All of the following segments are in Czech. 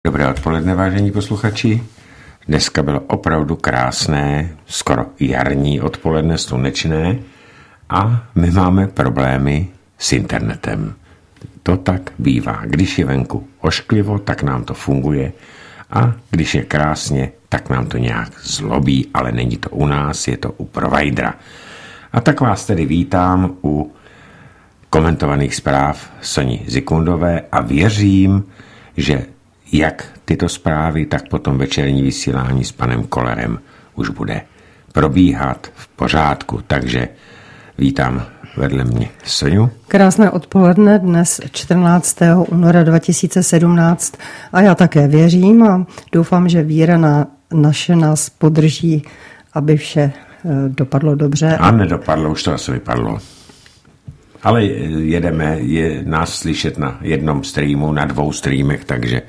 Dobré odpoledne, vážení posluchači. Dneska bylo opravdu krásné, skoro jarní odpoledne, slunečné a my máme problémy s internetem. To tak bývá. Když je venku ošklivo, tak nám to funguje a když je krásně, tak nám to nějak zlobí, ale není to u nás, je to u providera. A tak vás tedy vítám u komentovaných zpráv Soni Zikmundové a věřím, že jak tyto zprávy, tak potom večerní vysílání s panem Kollerem už bude probíhat v pořádku. Takže vítám vedle mě Soňu. Krásné odpoledne, dnes 14. února 2017 a já také věřím a doufám, že víra naše nás podrží, aby vše dopadlo dobře. A nedopadlo, už to asi vypadlo. Ale jedeme, je nás slyšet na jednom streamu, na 2 streamech,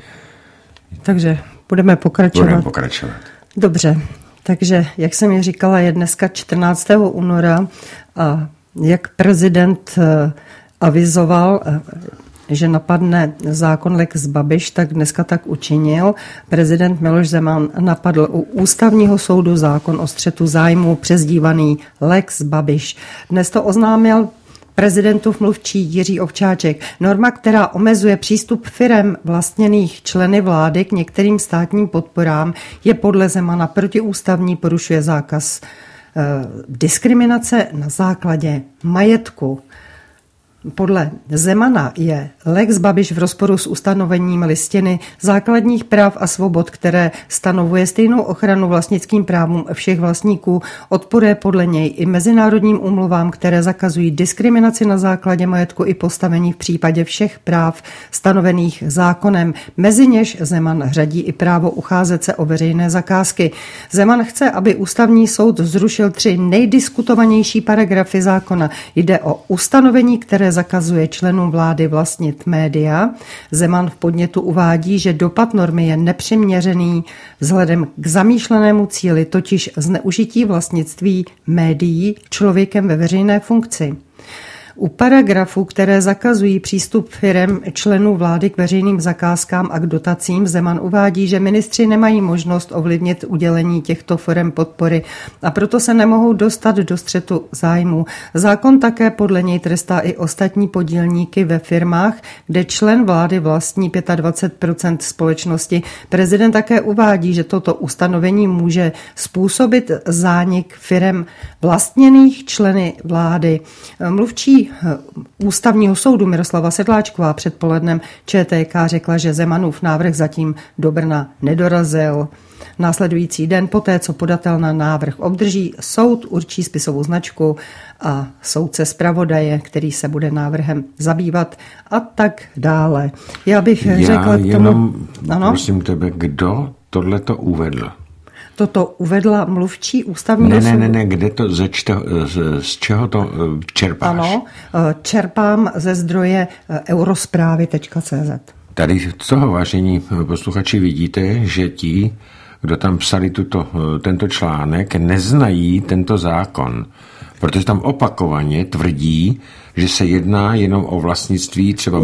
takže budeme pokračovat. Dobře, takže jak jsem ji říkala, je dneska 14. února a jak prezident avizoval, že napadne zákon Lex Babiš, tak dneska tak učinil. Prezident Miloš Zeman napadl u Ústavního soudu zákon o střetu zájmů přezdívaný Lex Babiš. Dnes to oznámil prezidentův mluvčí Jiří Ovčáček. Norma, která omezuje přístup firem vlastněných členy vlády k některým státním podporám, je podle Zemana protiústavní, porušuje zákaz diskriminace na základě majetku. Podle Zemana je Lex Babiš v rozporu s ustanovením listiny základních práv a svobod, které stanovuje stejnou ochranu vlastnickým právům všech vlastníků, odporuje podle něj i mezinárodním úmluvám, které zakazují diskriminaci na základě majetku i postavení v případě všech práv stanovených zákonem. Mezi něž Zeman řadí i právo ucházet se o veřejné zakázky. Zeman chce, aby Ústavní soud zrušil 3 nejdiskutovanější paragrafy zákona. Jde o ustanovení, které zakazuje členům vlády vlastnit média. Zeman v podnětu uvádí, že dopad normy je nepřiměřený vzhledem k zamýšlenému cíli, totiž zneužití vlastnictví médií člověkem ve veřejné funkci. U paragrafů, které zakazují přístup firem členů vlády k veřejným zakázkám a k dotacím, Zeman uvádí, že ministři nemají možnost ovlivnit udělení těchto firem podpory a proto se nemohou dostat do střetu zájmů. Zákon také podle něj trestá i ostatní podílníky ve firmách, kde člen vlády vlastní 25% společnosti. Prezident také uvádí, že toto ustanovení může způsobit zánik firem vlastněných členy vlády. Mluvčí Ústavního soudu Miroslava Sedláčková předpolednem ČTK řekla, že Zemanův návrh zatím do Brna nedorazil. Následující den poté, co podatelna návrh obdrží, soud určí spisovou značku a soudce zpravodaje, který se bude návrhem zabývat a tak dále. Já bych řekla k tomu... Prosím tebe, kdo tohleto uvedl? Toto uvedla mluvčí Ústavního soudu. Ne, kde to, z čeho to čerpáš? Ano, čerpám ze zdroje eurosprávy.cz. Tady z toho, vážení posluchači, vidíte, že ti, kdo tam psali tento článek, neznají tento zákon, protože tam opakovaně tvrdí, že se jedná jenom o vlastnictví třeba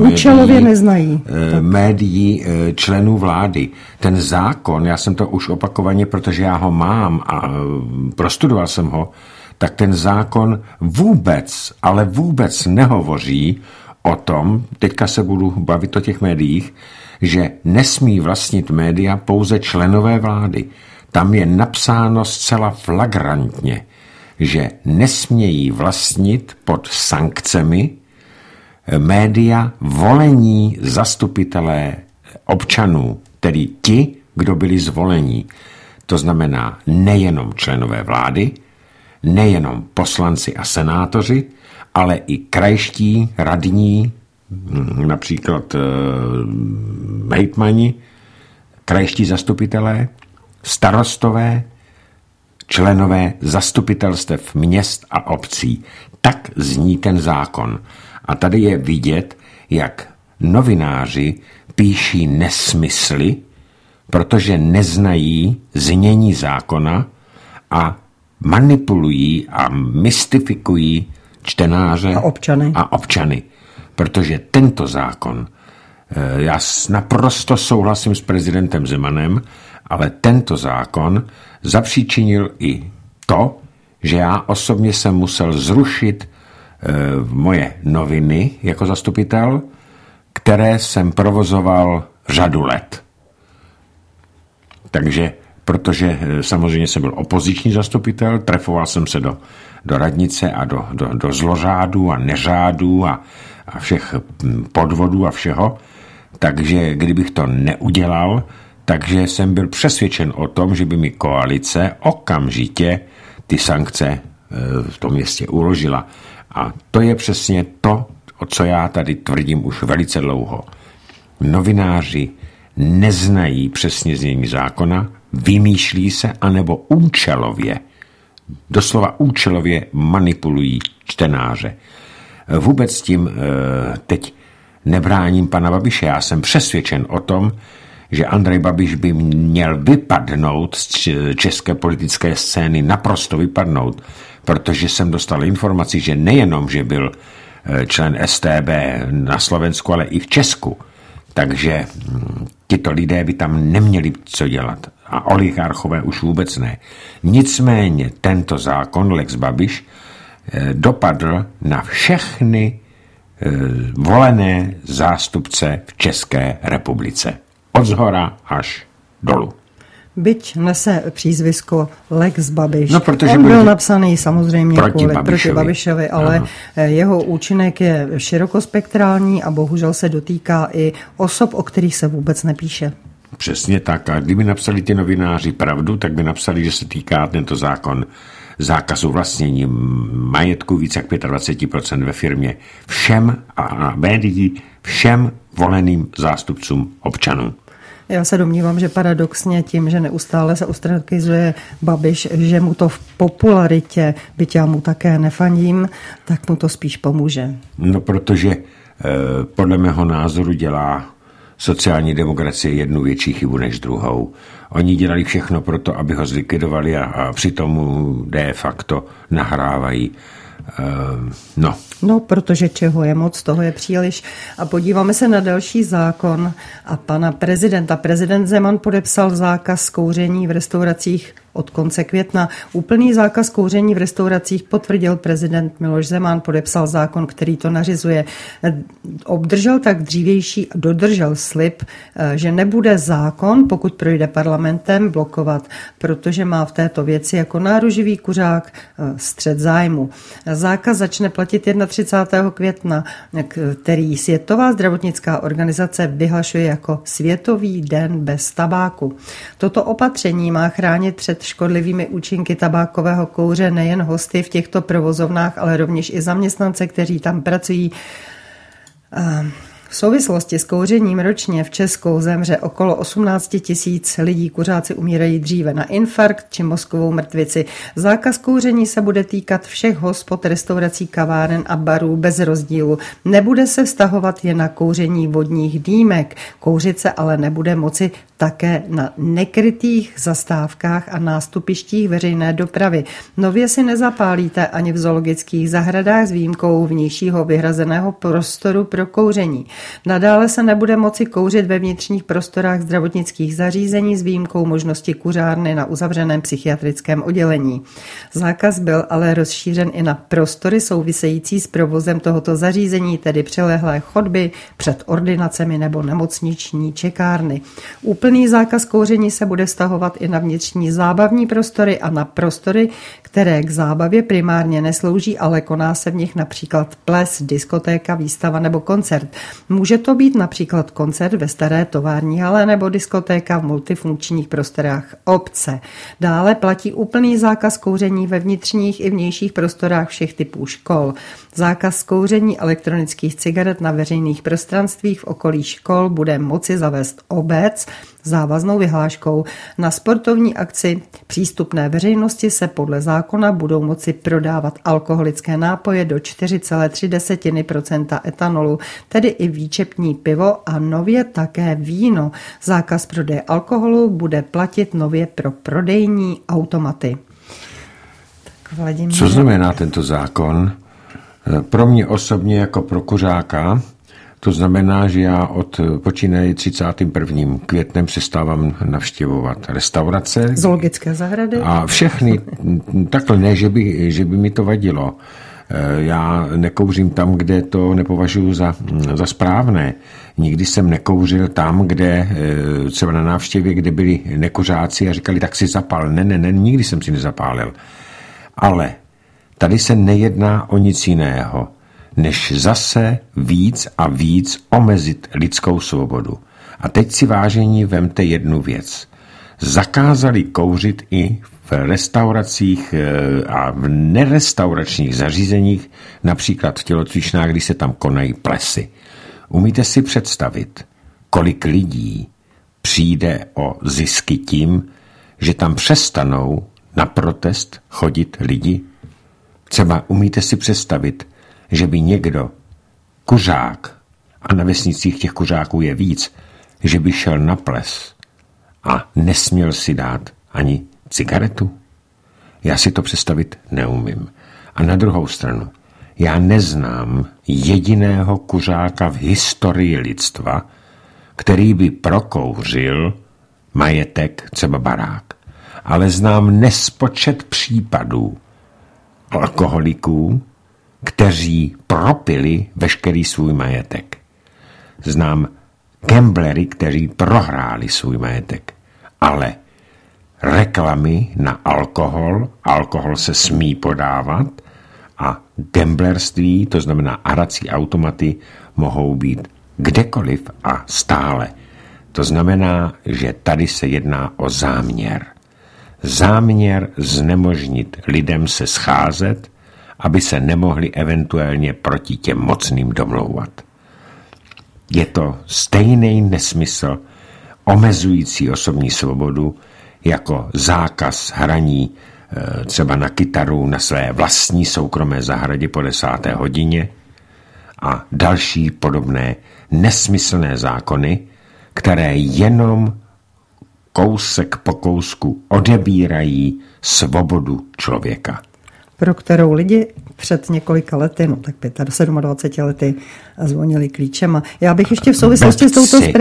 médií členů vlády. Ten zákon, já jsem to už opakovaně, protože já ho mám a prostudoval jsem ho, tak ten zákon vůbec nehovoří o tom, teďka se budu bavit o těch médiích, že nesmí vlastnit média pouze členové vlády. Tam je napsáno zcela flagrantně, že nesmějí vlastnit pod sankcemi média volení zastupitelé občanů, tedy ti, kdo byli zvolení. To znamená nejenom členové vlády, nejenom poslanci a senátoři, ale i krajští radní, například hejtmani, krajští zastupitelé, starostové, členové zastupitelstev měst a obcí. Tak zní ten zákon. A tady je vidět, jak novináři píší nesmysly, protože neznají znění zákona a manipulují a mystifikují čtenáře a občany. Protože tento zákon Já naprosto souhlasím s prezidentem Zemanem, ale tento zákon zapříčinil i to, že já osobně jsem musel zrušit moje noviny jako zastupitel, které jsem provozoval řadu let. Takže, protože samozřejmě jsem byl opoziční zastupitel, trefoval jsem se do radnice a do zlořádů a neřádů a všech podvodů a všeho, takže kdybych to neudělal, takže jsem byl přesvědčen o tom, že by mi koalice okamžitě ty sankce v tom městě uložila. A to je přesně to, o co já tady tvrdím už velice dlouho. Novináři neznají přesně znění zákona, vymýšlí se anebo účelově, doslova účelově manipulují čtenáře. Vůbec tím teď nebráním pana Babiše. Já jsem přesvědčen o tom, že Andrej Babiš by měl vypadnout z české politické scény, naprosto vypadnout, protože jsem dostal informaci, že nejenom, že byl člen StB na Slovensku, ale i v Česku. Takže tito lidé by tam neměli co dělat. A oligarchové už vůbec ne. Nicméně tento zákon Lex Babiš dopadl na všechny volené zástupce v České republice. Od zhora až dolů. Byť nese přízvisko Lex Babiš. No, protože on byl napsaný samozřejmě proti Babišovi, ale jeho účinek je širokospektrální a bohužel se dotýká i osob, o kterých se vůbec nepíše. Přesně tak. A kdyby napsali ty novináři pravdu, tak by napsali, že se týká tento zákon zákazu vlastnění majetku více jak 25% ve firmě všem a médií, všem voleným zástupcům občanů. Já se domnívám, že paradoxně tím, že neustále se ostrakizuje Babiš, že mu to v popularitě, byť já mu také nefandím, tak mu to spíš pomůže. No, protože podle mého názoru dělá sociální demokracie jednu větší chybu než druhou. Oni dělali všechno pro to, aby ho zlikvidovali a přitom de facto nahrávají. No, protože čeho je moc, toho je příliš. A podíváme se na další zákon a pana prezidenta. Prezident Zeman podepsal zákaz kouření v restauracích od konce května. Úplný zákaz kouření v restauracích potvrdil prezident Miloš Zeman, podepsal zákon, který to nařizuje. Obdržel tak dřívější a dodržel slib, že nebude zákon, pokud projde parlamentem, blokovat, protože má v této věci jako náruživý kuřák střet zájmu. Zákaz začne platit 31. května, který Světová zdravotnická organizace vyhlašuje jako Světový den bez tabáku. Toto opatření má chránit před škodlivými účinky tabákového kouře nejen hosty v těchto provozovnách, ale rovněž i zaměstnance, kteří tam pracují. V souvislosti s kouřením ročně v Česku zemře okolo 18 000 lidí. Kuřáci umírají dříve na infarkt či mozkovou mrtvici. Zákaz kouření se bude týkat všech hospod, restaurací, kaváren a barů bez rozdílu. Nebude se vztahovat jen na kouření vodních dýmek. Kouřit se ale nebude moci také na nekrytých zastávkách a nástupištích veřejné dopravy. Nově si nezapálíte ani v zoologických zahradách s výjimkou vnějšího vyhrazeného prostoru pro kouření. Nadále se nebude moci kouřit ve vnitřních prostorách zdravotnických zařízení s výjimkou možnosti kuřárny na uzavřeném psychiatrickém oddělení. Zákaz byl ale rozšířen i na prostory související s provozem tohoto zařízení, tedy přilehlé chodby před ordinacemi nebo nemocniční čekárny. Úplný zákaz kouření se bude vztahovat i na vnitřní zábavní prostory a na prostory, které k zábavě primárně neslouží, ale koná se v nich například ples, diskotéka, výstava nebo koncert. Může to být například koncert ve staré tovární hale nebo diskotéka v multifunkčních prostorách obce. Dále platí úplný zákaz kouření ve vnitřních i vnějších prostorách všech typů škol. Zákaz kouření elektronických cigaret na veřejných prostranstvích v okolí škol bude moci zavést obec závaznou vyhláškou. Na sportovní akci přístupné veřejnosti se podle zákona budou moci prodávat alkoholické nápoje do 4,3% etanolu, tedy i výčepní pivo a nově také víno. Zákaz prodeje alkoholu bude platit nově pro prodejní automaty. Co znamená tento zákon? Pro mě osobně jako pro kuřáka To znamená, že já počínaje 31. květnem přestávám navštěvovat restaurace. Zoologické zahrady. A všechny, takhle ne, že by mi to vadilo. Já nekouřím tam, kde to nepovažuji za správné. Nikdy jsem nekouřil tam, kde třeba na návštěvě, kde byli nekuřáci a říkali, tak si zapál. Ne, nikdy jsem si nezapálil. Ale tady se nejedná o nic jiného, než zase víc a víc omezit lidskou svobodu. A teď si, vážení, vemte jednu věc. Zakázali kouřit i v restauracích a v nerestauračních zařízeních, například v tělocvičnách, když se tam konají plesy. Umíte si představit, kolik lidí přijde o zisky tím, že tam přestanou na protest chodit lidi? Třeba umíte si představit, že by někdo, kuřák, a na vesnicích těch kuřáků je víc, že by šel na ples a nesměl si dát ani cigaretu? Já si to představit neumím. A na druhou stranu, já neznám jediného kuřáka v historii lidstva, který by prokouřil majetek, třeba barák. Ale znám nespočet případů alkoholiků, kteří propili veškerý svůj majetek. Znám gamblery, kteří prohráli svůj majetek. Ale reklamy na alkohol se smí podávat a gamblerství, to znamená hrací automaty, mohou být kdekoliv a stále. To znamená, že tady se jedná o záměr. Záměr znemožnit lidem se scházet, aby se nemohli eventuálně proti těm mocným domlouvat. Je to stejný nesmysl omezující osobní svobodu jako zákaz hraní třeba na kytaru na své vlastní soukromé zahradě po 10. hodině a další podobné nesmyslné zákony, které jenom kousek po kousku odebírají svobodu člověka. Pro kterou lidi před několika lety, no tak 27 lety, zvonili klíčem. A já bych ještě v souvislosti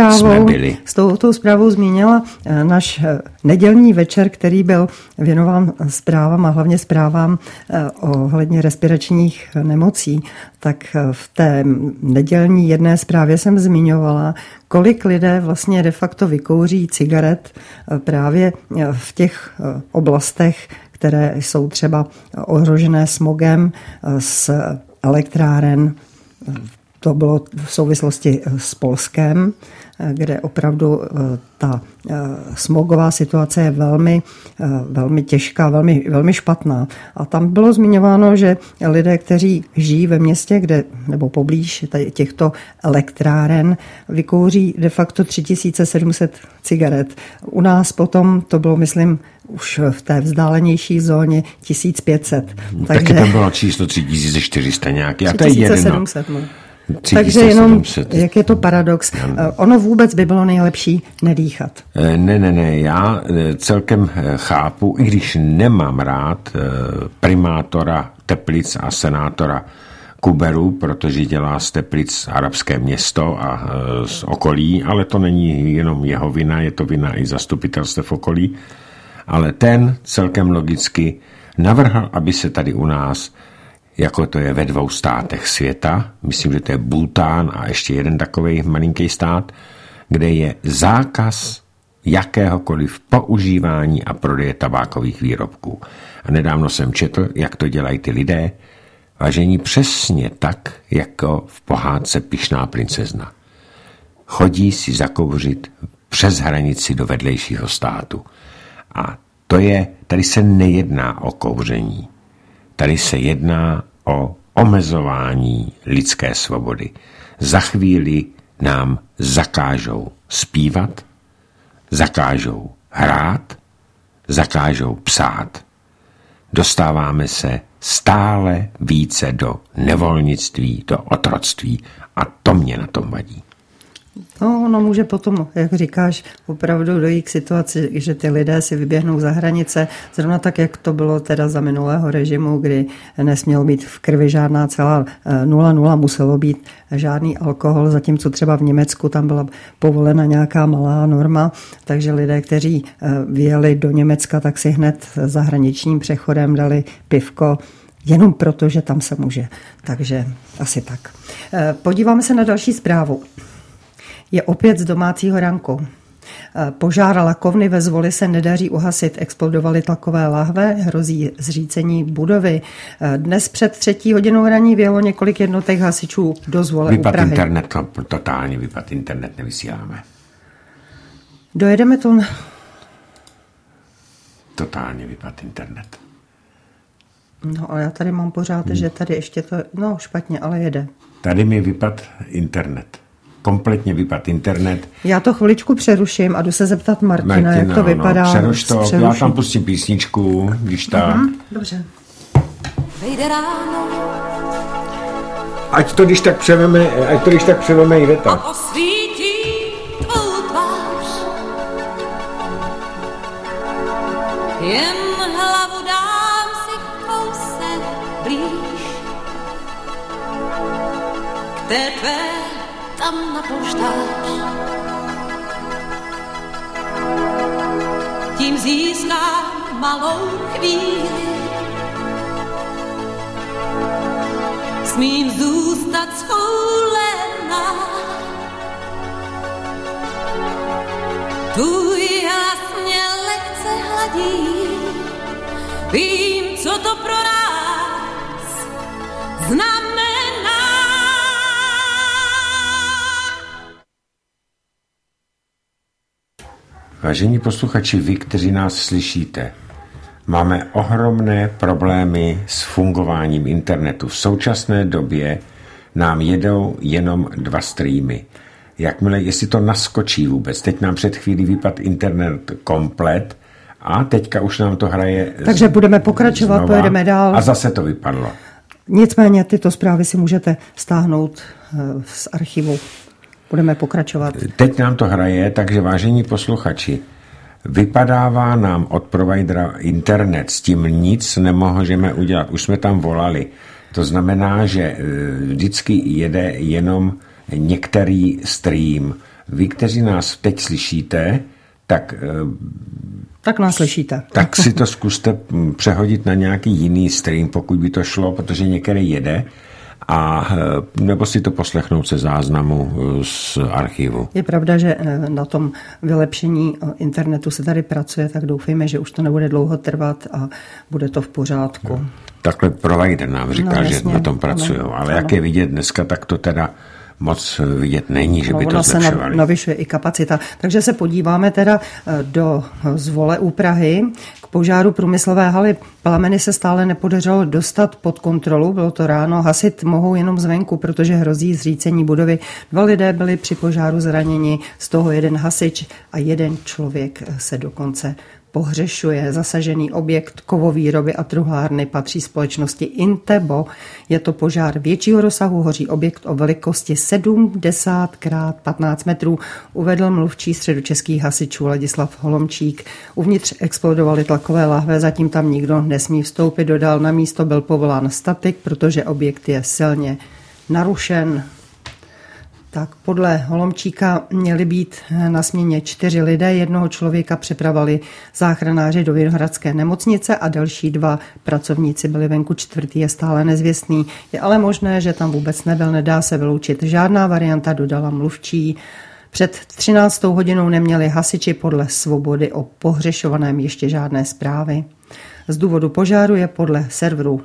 s touto zprávou zmínila náš nedělní večer, který byl věnován zprávám a hlavně zprávám ohledně respiračních nemocí. Tak v té nedělní jedné zprávě jsem zmiňovala, kolik lidé vlastně de facto vykouří cigaret právě v těch oblastech, které jsou třeba ohrožené smogem z elektráren. To bylo v souvislosti s Polskem, kde opravdu ta smogová situace je velmi těžká, velmi špatná. A tam bylo zmiňováno, že lidé, kteří žijí ve městě, nebo poblíž těchto elektráren, vykouří de facto 3700 cigaret. U nás potom to bylo, myslím, už v té vzdálenější zóně 1500. Taky tam bylo číslo 3400 nějaký. A to je 3700. Takže jenom, jak je to paradox, ono vůbec by bylo nejlepší nedýchat. Ne, já celkem chápu, i když nemám rád primátora Teplic a senátora Kuberu, protože dělá z Teplic arabské město a z okolí, ale to není jenom jeho vina, je to vina i zastupitelstev okolí, ale ten celkem logicky navrhl, aby se tady u nás, jako to je ve 2 státech světa, myslím, že to je Bhútán a ještě jeden takovej malinký stát, kde je zákaz jakéhokoliv používání a prodeje tabákových výrobků. A nedávno jsem četl, jak to dělají ty lidé, vážení, přesně tak, jako v pohádce Pyšná princezna. Chodí si zakouřit přes hranici do vedlejšího státu. A tady se nejedná o kouření. Tady se jedná o omezování lidské svobody. Za chvíli nám zakážou zpívat, zakážou hrát, zakážou psát. Dostáváme se stále více do nevolnictví, do otroctví a to mě na tom vadí. No, ono může potom, jak říkáš, opravdu dojít k situaci, že ty lidé si vyběhnou za hranice, zrovna tak, jak to bylo teda za minulého režimu, kdy nesmělo být v krvi žádná celá 0,0, muselo být žádný alkohol, zatímco třeba v Německu tam byla povolena nějaká malá norma, takže lidé, kteří vyjeli do Německa, tak si hned za hraničním přechodem dali pivko, jenom proto, že tam se může. Takže asi tak. Podíváme se na další zprávu. Je opět z domácího ranku. Požár lakovny ve Zvoli se nedaří uhasit. Explodovaly tlakové lahve, hrozí zřícení budovy. Dnes před 3. hodinou raní vyjelo několik jednotek hasičů do Zvole u Prahy. Internet, totálně vypad internet, nevysíláme. Dojedeme to... Totálně vypad internet. No, ale já tady mám pořád, že tady ještě to... No, špatně, ale jede. Tady mi vypad internet. Kompletně vypad internet. Já to chviličku přeruším a jdu se zeptat Martina, jak to vypadá. No, přeruš to, já tam pustím písničku, když tak. Dobře. Vejde ráno. Ať to když tak převeme Iveta. A osvítí tvou tvář. Jen hlavu dám si kousek blíž. K té tvé tam na poštář. Tím získám malou chvíli. Smím zůstat schoulená. Tvůj hlas mě lehce hladí. Vím, co to pro nás znamená. Vážení posluchači, vy, kteří nás slyšíte, máme ohromné problémy s fungováním internetu. V současné době nám jedou jenom 2 streamy. Jakmile, jestli to naskočí vůbec, teď nám před chvílí vypadl internet komplet a teďka už nám to hraje. Takže budeme pokračovat, znova, pojedeme dál. A zase to vypadlo. Nicméně tyto zprávy si můžete stáhnout z archivu. Budeme pokračovat. Teď nám to hraje, takže vážení posluchači, vypadává nám od providera internet, s tím nic nemůžeme udělat. Už jsme tam volali. To znamená, že vždycky jede jenom některý stream. Vy, kteří nás teď slyšíte, tak nás slyšíte. Tak si to zkuste přehodit na nějaký jiný stream, pokud by to šlo, protože některý jede. A nebo si to poslechnout se záznamu z archivu. Je pravda, že na tom vylepšení internetu se tady pracuje, tak doufejme, že už to nebude dlouho trvat a bude to v pořádku. No. Takhle provider nám říká, že na tom pracují, ale jak je vidět dneska, tak to teda moc vidět není, že by to zlepšovali. Se navyšuje i kapacita. Takže se podíváme teda do Zvole u Prahy. K požáru průmyslové haly plameny se stále nepodařilo dostat pod kontrolu. Bylo to ráno. Hasit mohou jenom zvenku, protože hrozí zřícení budovy. 2 lidé byli při požáru zraněni, z toho 1 hasič a 1 člověk se dokonce pohřešuje. Zasažený objekt kovovýroby a truhlárny patří společnosti Intebo. Je to požár většího rozsahu, hoří objekt o velikosti 70 x 15 metrů, uvedl mluvčí středočeských hasičů Ladislav Holomčík. Uvnitř explodovaly tlakové lahve, zatím tam nikdo nesmí vstoupit. Dodal, na místo byl povolán statik, protože objekt je silně narušen. Tak podle Holomčíka měli být na směně 4 lidé, 1 člověka přepravali záchranáři do Vinohradské nemocnice a další 2 pracovníci byli venku, 4. je stále nezvěstný. Je ale možné, že tam vůbec nebyl, nedá se vyloučit žádná varianta, dodala mluvčí. Před 13. hodinou neměli hasiči podle Svobody o pohřešovaném ještě žádné zprávy. Z důvodu požáru je podle serveru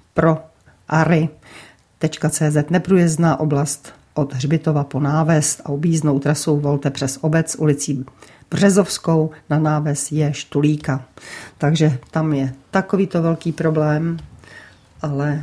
proary.cz neprůjezdná oblast od Hřbitova po Náves a objízdnou trasou volte přes obec ulicí Březovskou na Náves je Štulíka. Takže tam je takovýto velký problém, ale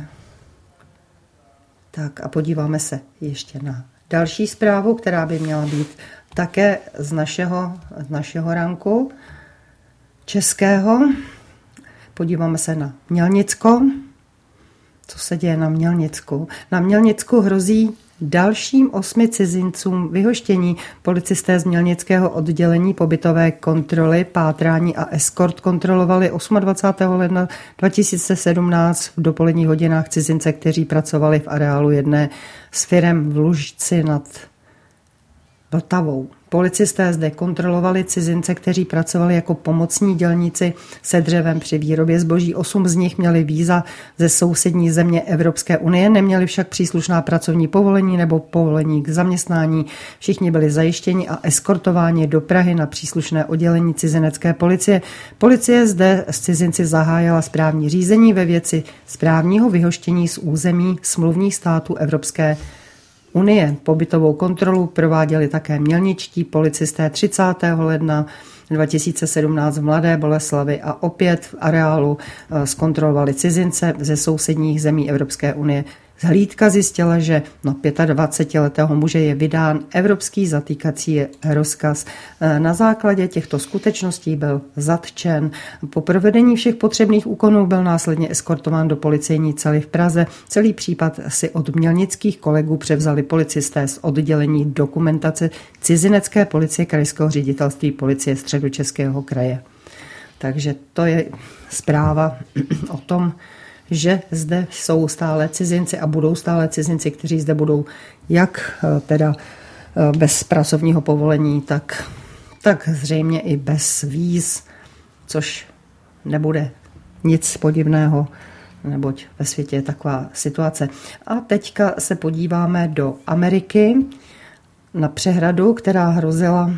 tak a podíváme se ještě na další zprávu, která by měla být také z našeho ranku českého. Podíváme se na Mělnicko. Co se děje na Mělnicku? Na Mělnicku hrozí dalším 8 cizincům vyhoštění. Policisté z mělnického oddělení pobytové kontroly, pátrání a eskort kontrolovali 28. ledna 2017 v dopoledních hodinách cizince, kteří pracovali v areálu jedné z firem v Lužci nad Vltavou. Policisté zde kontrolovali cizince, kteří pracovali jako pomocní dělníci se dřevem při výrobě zboží. 8 z nich měli víza ze sousední země Evropské unie, neměli však příslušná pracovní povolení nebo povolení k zaměstnání. Všichni byli zajištěni a eskortováni do Prahy na příslušné oddělení cizinecké policie. Policie zde s cizinci zahájila správní řízení ve věci správního vyhoštění z území smluvních států Evropské unie. Pobytovou kontrolu prováděli také mělničtí policisté 30. ledna 2017 v Mladé Boleslavi a opět v areálu zkontrolovali cizince ze sousedních zemí Evropské unie. Hlídka zjistila, že na 25letého muže je vydán evropský zatýkací rozkaz. Na základě těchto skutečností byl zatčen. Po provedení všech potřebných úkonů byl následně eskortován do policejní cely v Praze. Celý případ si od mělnických kolegů převzali policisté z oddělení dokumentace cizinecké policie Krajského ředitelství policie Středočeského kraje. Takže to je zpráva o tom, že zde jsou stále cizinci a budou stále cizinci, kteří zde budou jak teda bez pracovního povolení, tak zřejmě i bez víz, což nebude nic podivného, neboť ve světě je taková situace. A teďka se podíváme do Ameriky na přehradu, která hrozila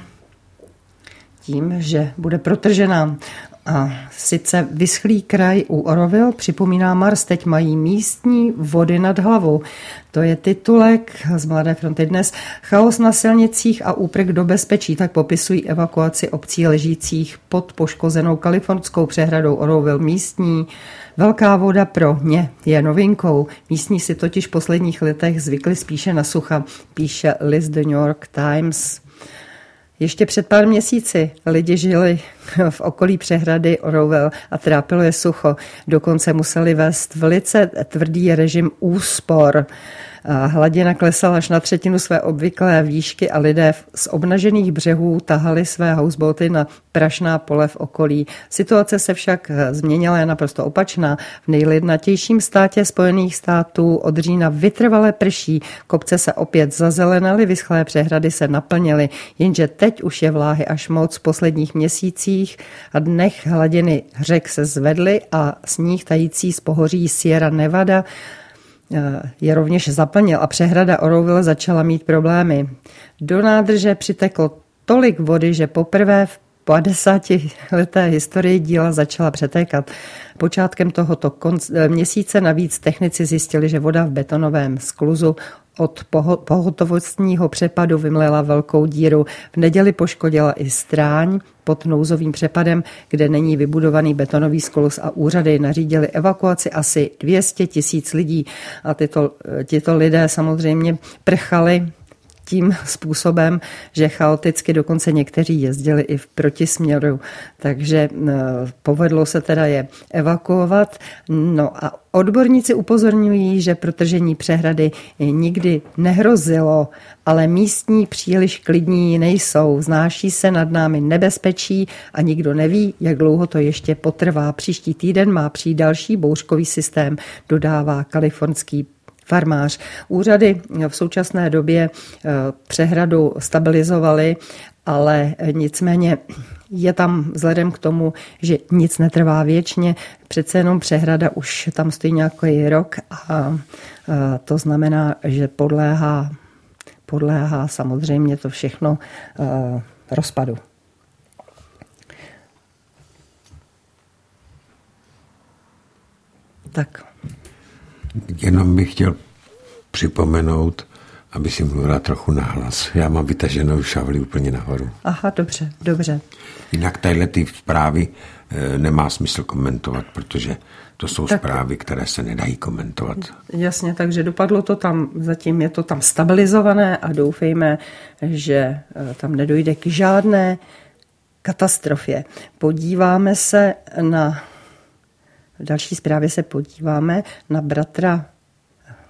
tím, že bude protržená. A sice vyschlý kraj u Oroville připomíná Mars, teď mají místní vody nad hlavou. To je titulek z Mladé fronty dnes. Chaos na silnicích a úprk do bezpečí, tak popisují evakuaci obcí ležících pod poškozenou kalifornskou přehradou Oroville. Místní velká voda pro ně je novinkou. Místní si totiž v posledních letech zvykli spíše na sucha, píše list The New York Times. Ještě před pár měsíci lidi žili v okolí přehrady Oroville a trápilo je sucho. Dokonce museli vést velice tvrdý režim úspor. Hladina klesala až na 1/3 své obvyklé výšky a lidé z obnažených břehů tahali své houseboaty na prašná pole v okolí. Situace se však změnila, je naprosto opačná. V nejlidnatějším státě Spojených států od října vytrvale prší, kopce se opět zazelenaly, vyschlé přehrady se naplnily, jenže teď už je vláhy až moc. V posledních měsících a dnech hladiny řek se zvedly a sníh tající z pohoří Sierra Nevada je rovněž zaplnil a přehrada Oroville začala mít problémy. Do nádrže přiteklo tolik vody, že poprvé v 50leté historii díla začala přetékat. Počátkem tohoto měsíce navíc technici zjistili, že voda v betonovém skluzu od pohotovostního přepadu vymlela velkou díru. V neděli poškodila i stráň pod nouzovým přepadem, kde není vybudovaný betonový skluz a úřady nařídili evakuaci asi 200 000 lidí. A tyto lidé samozřejmě prchali tím způsobem, že chaoticky dokonce někteří jezdili i v protisměru. Takže povedlo se teda je evakuovat. No a odborníci upozorňují, že protržení přehrady nikdy nehrozilo, ale místní příliš klidní nejsou. Znáší se nad námi nebezpečí a nikdo neví, jak dlouho to ještě potrvá. Příští týden má přijít další bouřkový systém, dodává kalifornský farmář. Úřady v současné době přehradu stabilizovaly, ale nicméně je tam vzhledem k tomu, že nic netrvá věčně, přece jenom přehrada už tam stojí nějaký rok a to znamená, že podléhá samozřejmě to všechno rozpadu. Tak. Jenom bych chtěl připomenout, aby si mluvila trochu nahlas. Já mám vytaženou šavli úplně nahoru. Aha, dobře. Jinak tadyhle ty zprávy nemá smysl komentovat, protože to jsou zprávy, které se nedají komentovat. Jasně, takže dopadlo to tam, zatím je to tam stabilizované a doufejme, že tam nedojde k žádné katastrofě. Podíváme se v další zprávě se podíváme na bratra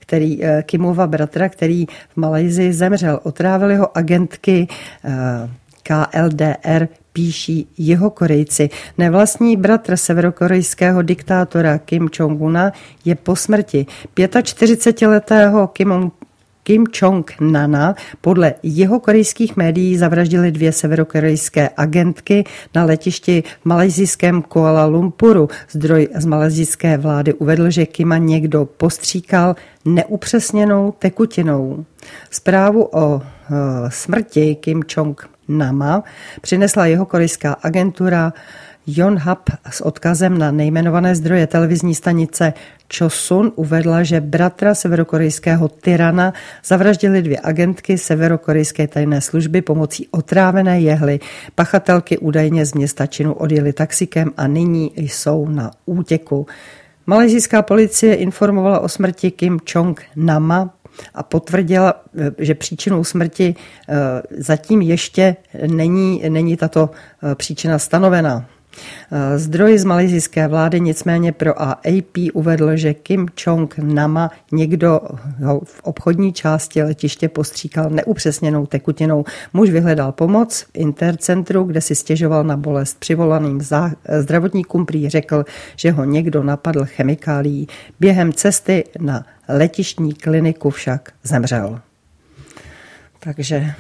Kimova bratra, který v Malajsii zemřel. Otrávili ho agentky KLDR, píší Jihokorejci. Nevlastní bratr severokorejského diktátora Kim Jong-una je po smrti 45letého Kim Jong-nana podle jihokorejských médií zavraždili 2 severokorejské agentky na letišti v malajsijském Kuala Lumpuru. Zdroj z malajsijské vlády uvedl, že Kima někdo postříkal neupřesněnou tekutinou. Zprávu o smrti Kim Jong-nama přinesla jihokorejská agentura Yonhap s odkazem na nejmenované zdroje. Televizní stanice Chosun uvedla, že bratra severokorejského tyrana zavraždili 2 agentky severokorejské tajné služby pomocí otrávené jehly. Pachatelky údajně z města činu odjeli taxikem a nyní jsou na útěku. Malajsijská policie informovala o smrti Kim Jong-nama a potvrdila, že příčinou smrti zatím ještě není tato příčina stanovena. Zdroj z malajsijské vlády nicméně pro AP uvedl, že Kim Jong-nama někdo ho v obchodní části letiště postříkal neupřesněnou tekutinou. Muž vyhledal pomoc v intercentru, kde si stěžoval na bolest. Přivolaným zdravotníkům prý řekl, že ho někdo napadl chemikálií. Během cesty na letištní kliniku však zemřel. Takže...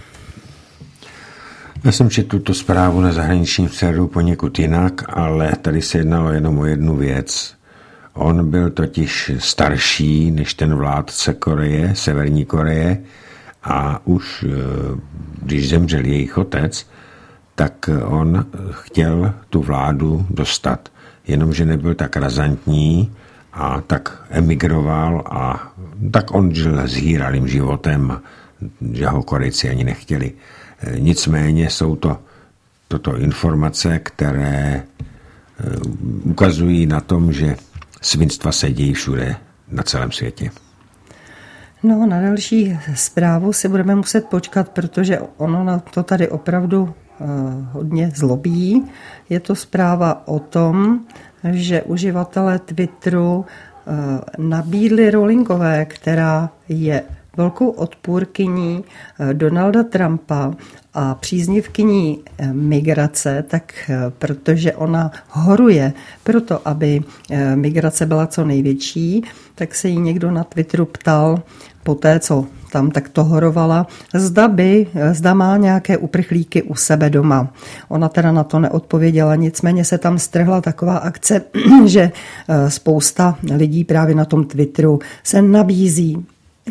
Já jsem četl tuto zprávu na zahraničním serveru poněkud jinak, ale tady se jednalo jenom o jednu věc. On byl totiž starší než ten vládce Koreje, Severní Koreje, a už když zemřel jejich otec, tak on chtěl tu vládu dostat. Jenomže nebyl tak razantní a tak emigroval a tak on žil zhýralým životem, že ho Korejci ani nechtěli. Nicméně jsou toto informace, které ukazují na tom, že svinstva se dějí všude na celém světě. No, na další zprávu si budeme muset počkat, protože ono na to tady opravdu hodně zlobí. Je to zpráva o tom, že uživatelé Twitteru nabídli Rowlingové, která je velkou odpůrkyní Donalda Trumpa a příznivkyní migrace, tak protože ona horuje proto, aby migrace byla co největší, tak se jí někdo na Twitteru ptal poté, co tam takto horovala, zda má nějaké uprchlíky u sebe doma. Ona teda na to neodpověděla, nicméně se tam strhla taková akce, že spousta lidí právě na tom Twitteru se nabízí,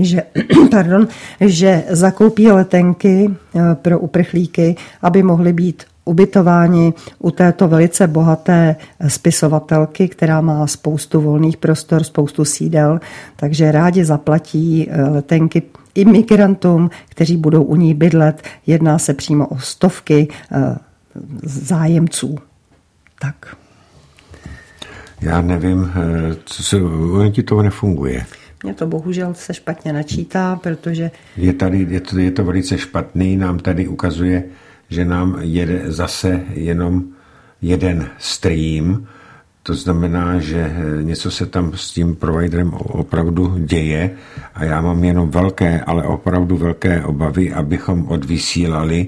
že zakoupí letenky pro uprchlíky, aby mohli být ubytováni u této velice bohaté spisovatelky, která má spoustu volných prostor, spoustu sídel, takže rádi zaplatí letenky imigrantům, kteří budou u ní bydlet. Jedná se přímo o stovky zájemců. Tak. Já nevím, ono ti to nefunguje. Mně to bohužel se špatně načítá, protože... Je to velice špatný, nám tady ukazuje, že nám jede zase jenom jeden stream, to znamená, že něco se tam s tím providerem opravdu děje a já mám jenom velké, ale opravdu velké obavy, abychom odvysílali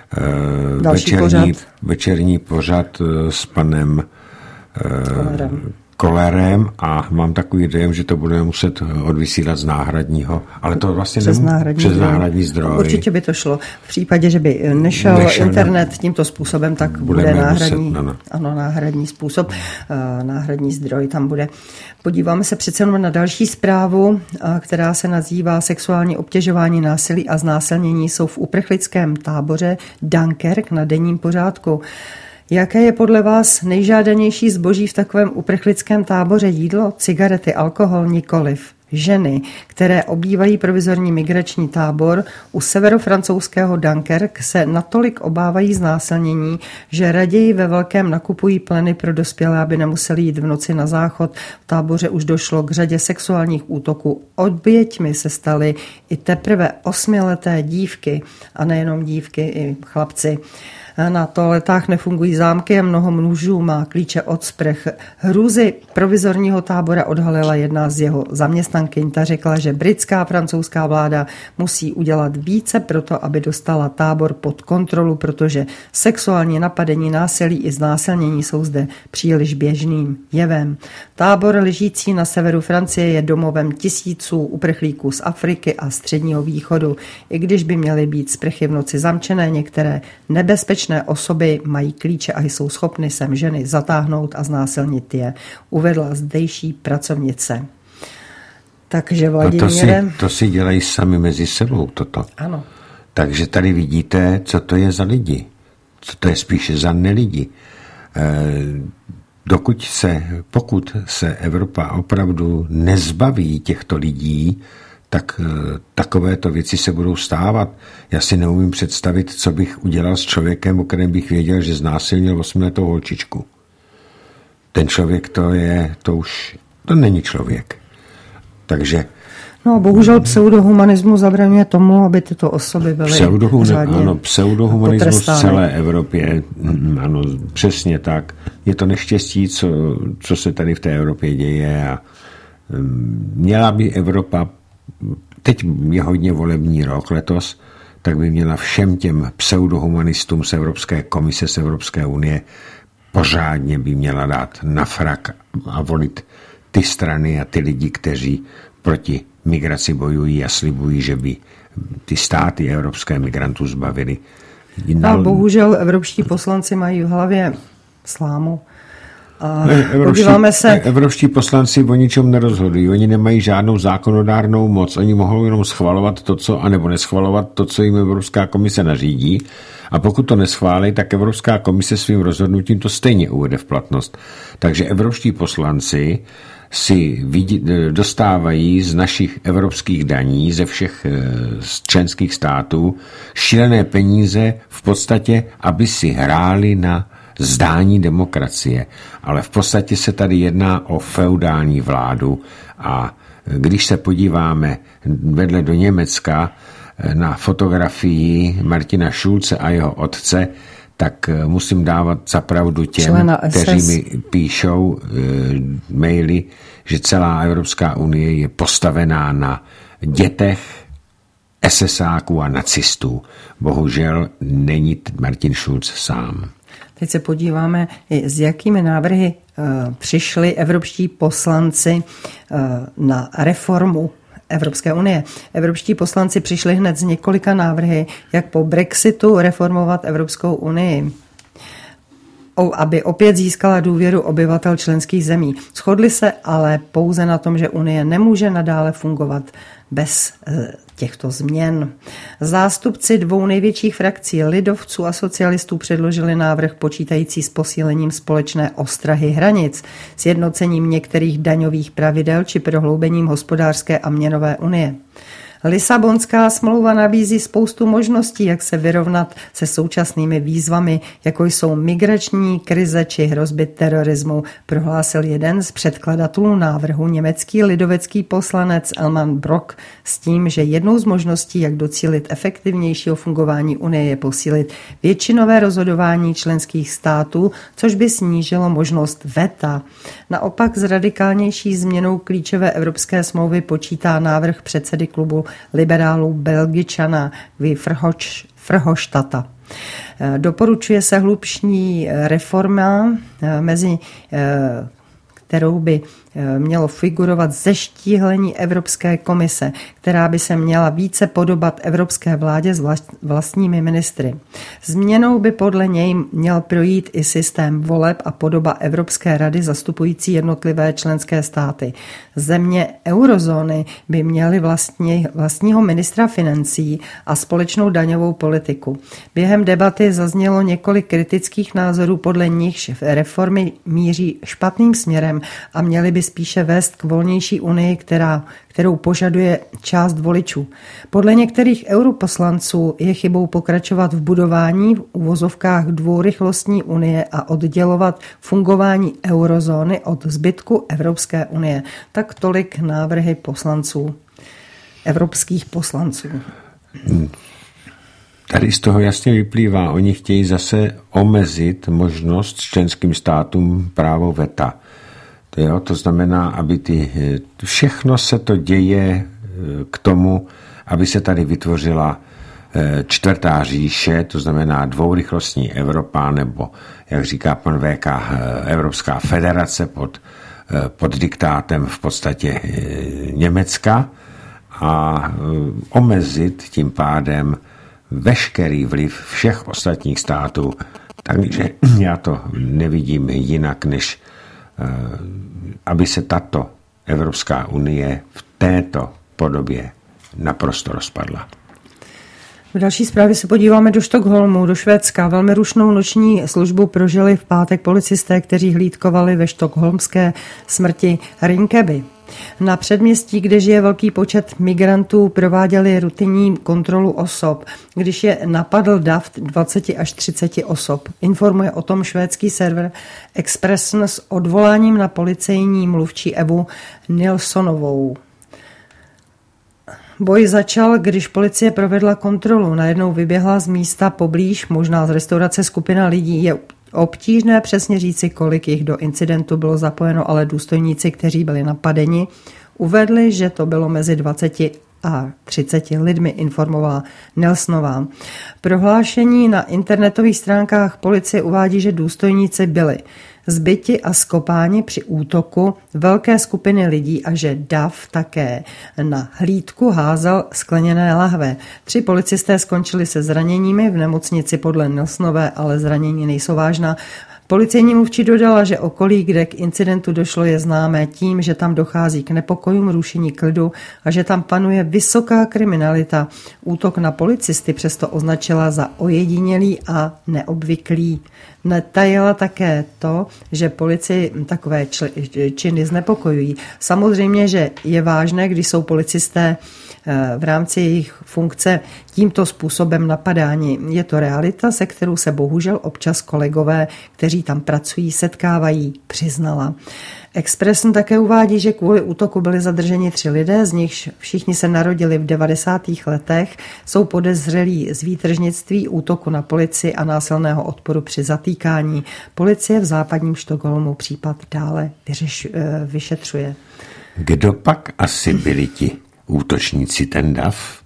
večerní pořad s panem Kollerem a mám takový dojem, že to budeme muset odvysílat z náhradního, ale to vlastně přes náhradní zdroj. Určitě by to šlo. V případě, že by nešel internet tímto způsobem, tak bude náhradní, náhradní způsob, náhradní zdroj tam bude. Podíváme se přece jenom na další zprávu, která se nazývá Sexuální obtěžování, násilí a znásilnění jsou v uprchlickém táboře Dunkerque na denním pořádku. Jaké je podle vás nejžádanější zboží v takovém uprchlickém táboře? Jídlo, cigarety, alkohol? Nikoliv. Ženy, které obývají provizorní migrační tábor u severofrancouzského Dunkerque, se natolik obávají znásilnění, že raději ve velkém nakupují pleny pro dospělé, aby nemuseli jít v noci na záchod. V táboře už došlo k řadě sexuálních útoků. Oběťmi se staly i teprve 8leté dívky, a nejenom dívky, i chlapci. Na toaletách nefungují zámky a mnoho mužů má klíče od sprch. Hrůzy provizorního tábora odhalila jedna z jeho zaměstnankyň. Ta řekla, že britská a francouzská vláda musí udělat více pro to, aby dostala tábor pod kontrolu, protože sexuální napadení, násilí i znásilnění jsou zde příliš běžným jevem. Tábor ležící na severu Francie je domovem tisíců uprchlíků z Afriky a Středního východu. I když by měly být sprchy v noci zamčené, některé nebezpečné osoby mají klíče a jsou schopny sem ženy zatáhnout a znásilnit je, uvedla zdejší pracovnice. Takže Vladimíre... To si dělají sami mezi sebou toto. Ano. Takže tady vidíte, co to je za lidi. Co to je spíše za nelidi. Pokud se Evropa opravdu nezbaví těchto lidí, tak takovéto věci se budou stávat. Já si neumím představit, co bych udělal s člověkem, o kterém bych věděl, že znásilnil 8letou holčičku. Ten člověk to není člověk. Takže no, bohužel pseudohumanismus zabraňuje tomu, aby tyto osoby byly pseudohumanismus v celé Evropě, ano, přesně tak. Je to neštěstí, co se tady v té Evropě děje a měla by Evropa, teď je hodně volební rok letos, tak by měla všem těm pseudohumanistům z Evropské komise, z Evropské unie pořádně by měla dát na frak a volit ty strany a ty lidi, kteří proti migraci bojují a slibují, že by ty státy evropské migrantů zbavili. A bohužel evropští poslanci mají v hlavě slámu. Evropští poslanci o ničem nerozhodují. Oni nemají žádnou zákonodárnou moc. Oni mohou jenom schvalovat anebo neschvalovat to, co jim Evropská komise nařídí. A pokud to neschválí, tak Evropská komise svým rozhodnutím to stejně uvede v platnost. Takže evropští poslanci si dostávají z našich evropských daní, ze všech členských států, šílené peníze v podstatě, aby si hráli na zdání demokracie. Ale v podstatě se tady jedná o feudální vládu a když se podíváme vedle do Německa na fotografii Martina Schulze a jeho otce, tak musím dávat za pravdu těm, kteří mi píšou maily, že celá Evropská unie je postavená na dětech SSáků a nacistů. Bohužel není Martin Schulz sám. Teď se podíváme, s jakými návrhy přišli evropští poslanci na reformu Evropské unie. Evropští poslanci přišli hned s několika návrhy, jak po Brexitu reformovat Evropskou unii, aby opět získala důvěru obyvatel členských zemí. Shodli se ale pouze na tom, že Unie nemůže nadále fungovat bez těchto změn. Zástupci dvou největších frakcí lidovců a socialistů předložili návrh počítající s posílením společné ostrahy hranic, sjednocením některých daňových pravidel či prohloubením hospodářské a měnové unie. Lisabonská smlouva nabízí spoustu možností, jak se vyrovnat se současnými výzvami, jako jsou migrační krize či hrozby terorismu, prohlásil jeden z předkladatelů návrhu, německý lidovecký poslanec Elmar Brok, s tím, že jednou z možností, jak docílit efektivnějšího fungování Unie, je posílit většinové rozhodování členských států, což by snížilo možnost veta. Naopak s radikálnější změnou klíčové evropské smlouvy počítá návrh předsedy klubu liberálů Belgičana Verhofstadta. Doporučuje se hlubší reforma, mezi kterou by mělo figurovat zeštíhlení Evropské komise, která by se měla více podobat evropské vládě s vlastními ministry. Změnou by podle něj měl projít i systém voleb a podoba Evropské rady zastupující jednotlivé členské státy. Země eurozóny by měly vlastního ministra financí a společnou daňovou politiku. Během debaty zaznělo několik kritických názorů, podle nichž reformy míří špatným směrem a měly by spíše vést k volnější unii, kterou požaduje část voličů. Podle některých europoslanců je chybou pokračovat v budování v uvozovkách dvourychlostní unie a oddělovat fungování eurozóny od zbytku Evropské unie. Tak tolik návrhy poslanců, evropských poslanců. Tady z toho jasně vyplývá, oni chtějí zase omezit možnost členským státům právo veta. To znamená, aby všechno se to děje k tomu, aby se tady vytvořila čtvrtá říše, to znamená dvourychlostní Evropa, nebo, jak říká pan VK, Evropská federace pod diktátem v podstatě Německa a omezit tím pádem veškerý vliv všech ostatních států. Takže já to nevidím jinak, než aby se tato Evropská unie v této podobě naprosto rozpadla. V další zprávě se podíváme do Stockholmu, do Švédska. Velmi rušnou noční službu prožili v pátek policisté, kteří hlídkovali ve stockholmské smrti Rinkeby. Na předměstí, kde žije velký počet migrantů, prováděli rutinní kontrolu osob, když je napadl dav 20 až 30 osob. Informuje o tom švédský server Expressen s odvoláním na policejní mluvčí Evu Nilssonovou. Boj začal, když policie provedla kontrolu. Najednou vyběhla z místa poblíž, možná z restaurace, skupina lidí. Je obtížné přesně říci, kolik jich do incidentu bylo zapojeno, ale důstojníci, kteří byli napadeni, uvedli, že to bylo mezi 20 a 30 lidmi, informovala Nilssonová. Prohlášení na internetových stránkách policie uvádí, že důstojníci byli zbyti a skopáni při útoku velké skupiny lidí a že dav také na hlídku házel skleněné lahve. 3 policisté skončili se zraněními v nemocnici podle Nilssonové, ale zranění nejsou vážná. Policejní mluvčí dodala, že okolí, kde k incidentu došlo, je známé tím, že tam dochází k nepokojům, rušení klidu a že tam panuje vysoká kriminalita. Útok na policisty přesto označila za ojedinělý a neobvyklý. Netajila také to, že policii takové činy znepokojují. Samozřejmě, že je vážné, když jsou policisté v rámci jejich funkce tímto způsobem napadání. Je to realita, se kterou se bohužel občas kolegové, kteří tam pracují, setkávají, přiznala. Expressen také uvádí, že kvůli útoku byli zadrženi 3 lidé, z nichž všichni se narodili v 90. letech, jsou podezřelí z výtržnictví, útoku na policii a násilného odporu při zatýkání. Policie v západním Stockholmu případ dále vyšetřuje. Kdo pak asi byli ti útočníci, ten dav?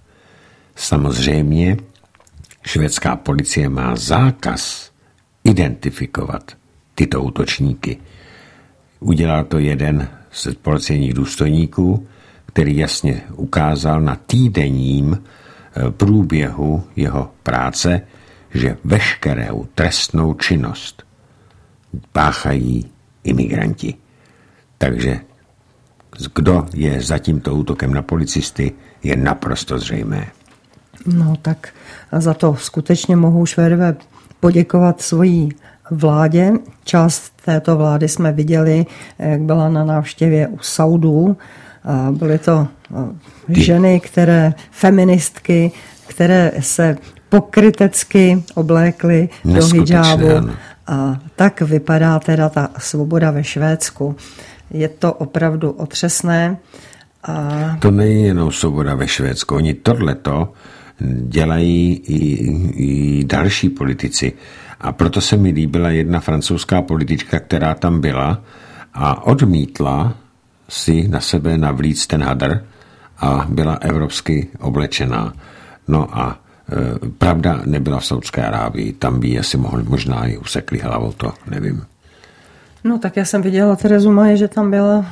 Samozřejmě švédská policie má zákaz identifikovat tyto útočníky. Udělal to jeden z policejních důstojníků, který jasně ukázal na týdenním průběhu jeho práce, že veškerou trestnou činnost páchají imigranti. Takže kdo je za tímto útokem na policisty, je naprosto zřejmé. No tak za to skutečně mohou Švédové poděkovat svojí vládě. Část této vlády jsme viděli, jak byla na návštěvě u Saudů. Byly to ženy, feministky, které se pokrytecky oblékly do hidžábu. A tak vypadá teda ta svoboda ve Švédsku. Je to opravdu otřesné. To není jenom svoboda ve Švédsku. Oni tohleto dělají i další politici. A proto se mi líbila jedna francouzská politička, která tam byla a odmítla si na sebe navlíct ten hadr a byla evropsky oblečená. No a pravda nebyla v Saudské Arábii. Tam by asi možná i usekli hlavu, to nevím. No tak já jsem viděla Terezu Maje, že tam byla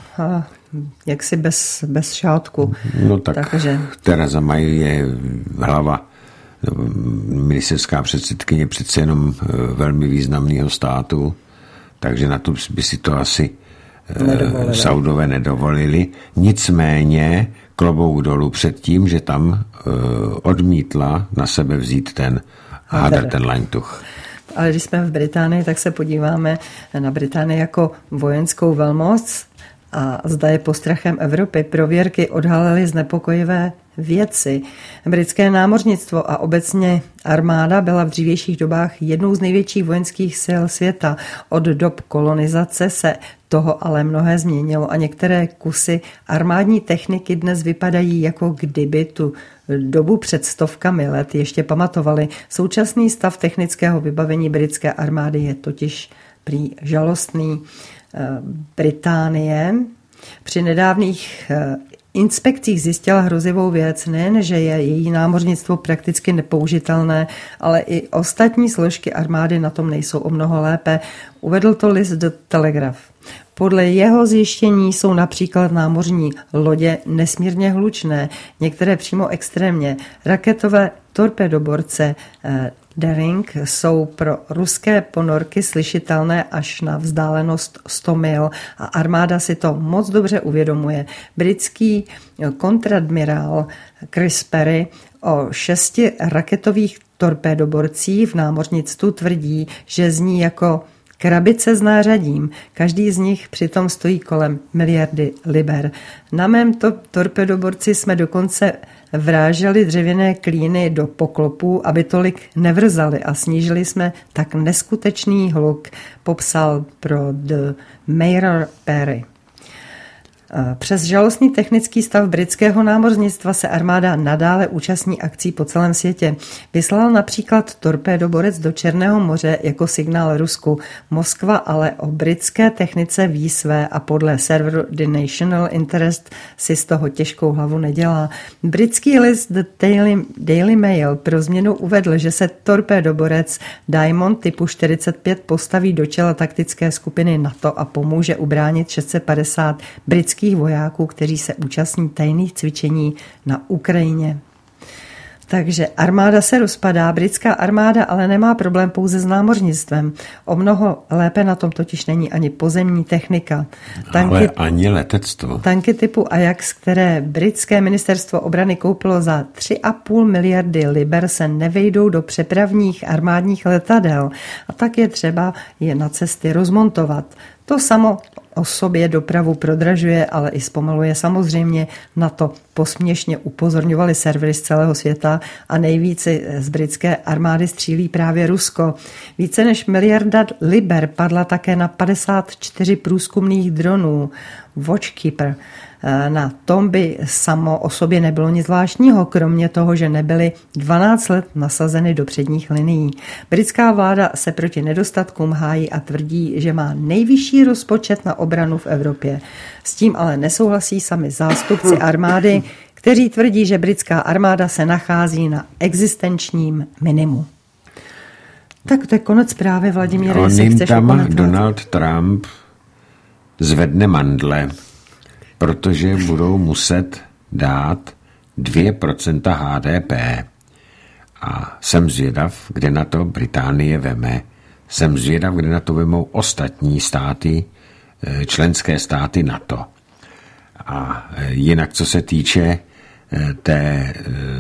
jaksi bez šátku. No takže Tereza Maje je hlava, ministerská předsedkyně přece jenom velmi významného státu, takže na to by si to asi Saudové nedovolili. Nicméně klobouk dolů před tím, že tam odmítla na sebe vzít ten hadr, ten laňtuch. Ale když jsme v Británii, tak se podíváme na Británii jako vojenskou velmoc. A zda je postrachem Evropy prověrky odhalily znepokojivé věci. Britské námořnictvo a obecně armáda byla v dřívějších dobách jednou z největších vojenských sil světa. Od dob kolonizace se toho ale mnohé změnilo a některé kusy armádní techniky dnes vypadají, jako kdyby tu dobu před stovkami let ještě pamatovali. Současný stav technického vybavení britské armády je totiž prý žalostný. Británie při nedávných inspekcích zjistila hrozivou věc, nejen, že je její námořnictvo prakticky nepoužitelné, ale i ostatní složky armády na tom nejsou o mnoho lépe. Uvedl to list The Telegraph. Podle jeho zjištění jsou například námořní lodě nesmírně hlučné, některé přímo extrémně. Raketové torpedoborce Daring jsou pro ruské ponorky slyšitelné až na vzdálenost 100 mil a armáda si to moc dobře uvědomuje. Britský kontradmirál Chris Perry o 6 raketových torpédoborcích v námořnictvu tvrdí, že zní jako krabice s nářadím. Každý z nich přitom stojí kolem miliardy liber. Na mém torpedoborci jsme dokonce vráželi dřevěné klíny do poklopů, aby tolik nevrzaly a snížili jsme tak neskutečný hluk, popsal pro The Mirror Perry. Přes žalostný technický stav britského námořnictva se armáda nadále účastní akcí po celém světě. Vyslal například torpédoborec do Černého moře jako signál Rusku. Moskva ale o britské technice ví své a podle serveru The National Interest si z toho těžkou hlavu nedělá. Britský list The Daily Mail pro změnu uvedl, že se torpédoborec Diamond typu 45 postaví do čela taktické skupiny NATO a pomůže ubránit 650 britských vojáků, kteří se účastní tajných cvičení na Ukrajině. Takže armáda se rozpadá, britská armáda ale nemá problém pouze s námořnictvem. O mnoho lépe na tom totiž není ani pozemní technika. Ale ani letectvo. Tanky typu Ajax, které britské ministerstvo obrany koupilo za 3,5 miliardy liber, se nevejdou do přepravních armádních letadel a tak je třeba je na cesty rozmontovat. To samo o sobě dopravu prodražuje, ale i zpomaluje. Samozřejmě na to posměšně upozorňovali servery z celého světa a nejvíce z britské armády střílí právě Rusko. Více než miliarda liber padla také na 54 průzkumných dronů Watchkeeper. Na tom by samo o sobě nebylo nic zvláštního, kromě toho, že nebyly 12 let nasazeny do předních linií. Britská vláda se proti nedostatkům hájí a tvrdí, že má nejvyšší rozpočet na obranu v Evropě. S tím ale nesouhlasí sami zástupci armády, kteří tvrdí, že britská armáda se nachází na existenčním minimu. Tak to je konec zprávy, Vladimíre, jestli chceš okomentovat. Donald Trump zvedne mandle, protože budou muset dát 2% HDP. A jsem zvědav, kde na to Británie veme. Jsem zvědav, kde na to vemou ostatní státy, členské státy NATO. A jinak, co se týče té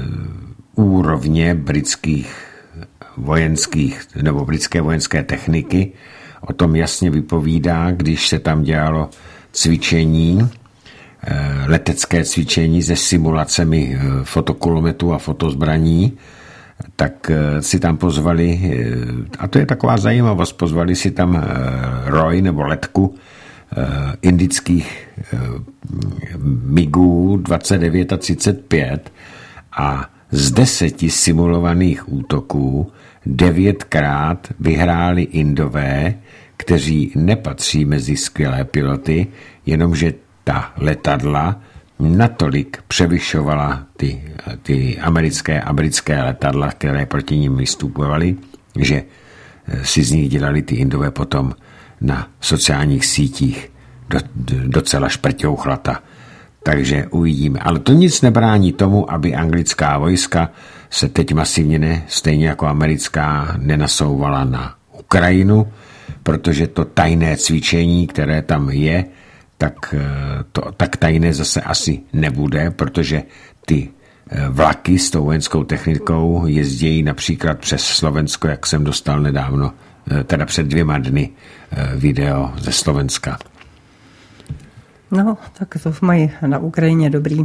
úrovně britských vojenských nebo britské vojenské techniky, o tom jasně vypovídá, když se tam dělalo cvičení, letecké cvičení se simulacemi fotokulometů a fotozbraní, tak si tam pozvali, a to je taková zajímavost, pozvali si tam roj nebo letku indických MiGů 29 a 35 a z 10 simulovaných útoků 9krát vyhráli Indové, kteří nepatří mezi skvělé piloty, jenomže ta letadla natolik převyšovala ty americké a britské letadla, které proti nim vystupovaly, že si z nich dělali ty Indové potom na sociálních sítích docela šprťouchlata. Takže uvidíme. Ale to nic nebrání tomu, aby anglická vojska se teď masivně, stejně jako americká, nenasouvala na Ukrajinu, protože to tajné cvičení, které tam je, tak tajné zase asi nebude, protože ty vlaky s tou vojenskou technikou jezdí například přes Slovensko, jak jsem dostal nedávno, teda před 2 dny video ze Slovenska. No, tak to mají na Ukrajině dobrý.